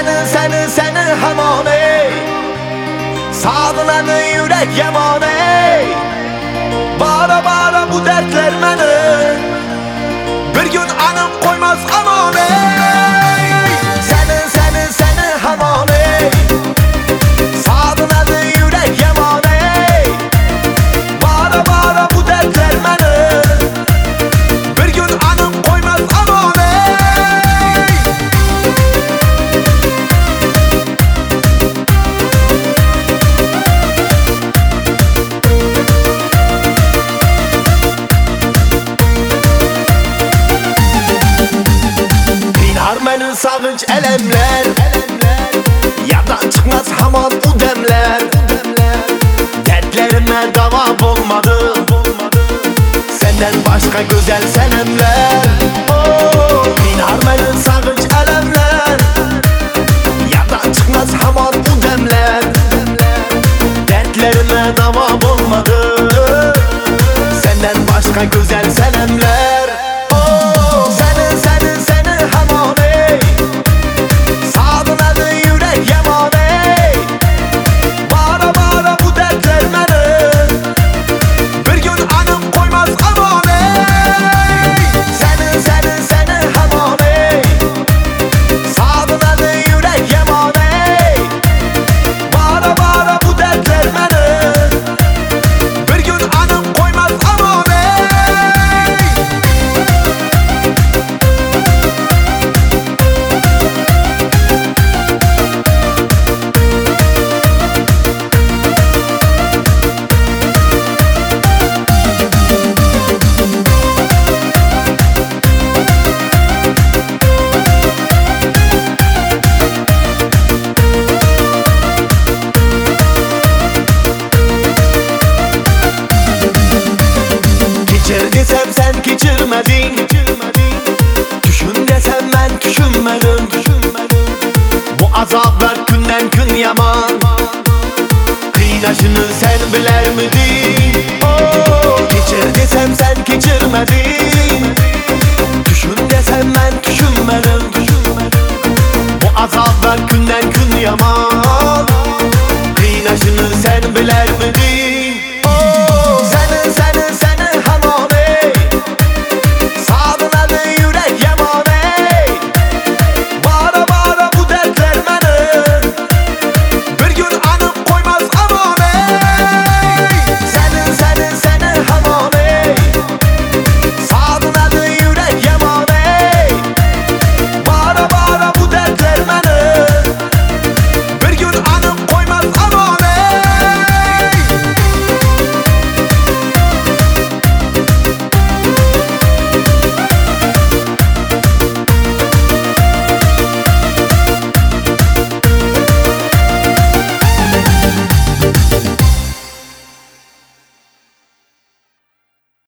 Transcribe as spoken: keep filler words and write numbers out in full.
seni seni seni hamon ey, sağdınanı yürek yaman ey. Bara bara bu dertler beni bir gün anım koymaz aman ey. Seni seni seni hamon ey, sağdınanı yürek yaman ey. Bara bara bu dertler beni bir gün anım koymaz aman ey. Beni savunç elemler, yerden çıkmaz haman bu demler. Dertlerime dava olmadı, senden başka güzel senemler. Oh, binar beni savunç elemler, yerden çıkmaz haman bu demler. Dertlerime dava olmadı, senden başka güzel senemler. Oh, seni seni seni haman ey, sağdınanı yürek yaman ey. Bara bara bu dertler beni bir gün anım koymaz aman ey. Seni seni seni haman ey, sağdınanı yürek yaman ey. Bara bara bu dertler beni bir gün anım koymaz aman ey. Geçir desem sen geçirmedin, düşün desem ben düşünmedim. Bu azaplar günden gün yaman, kıynaşını sen biler miydin? Oh, geçir desem sen geçirmedin,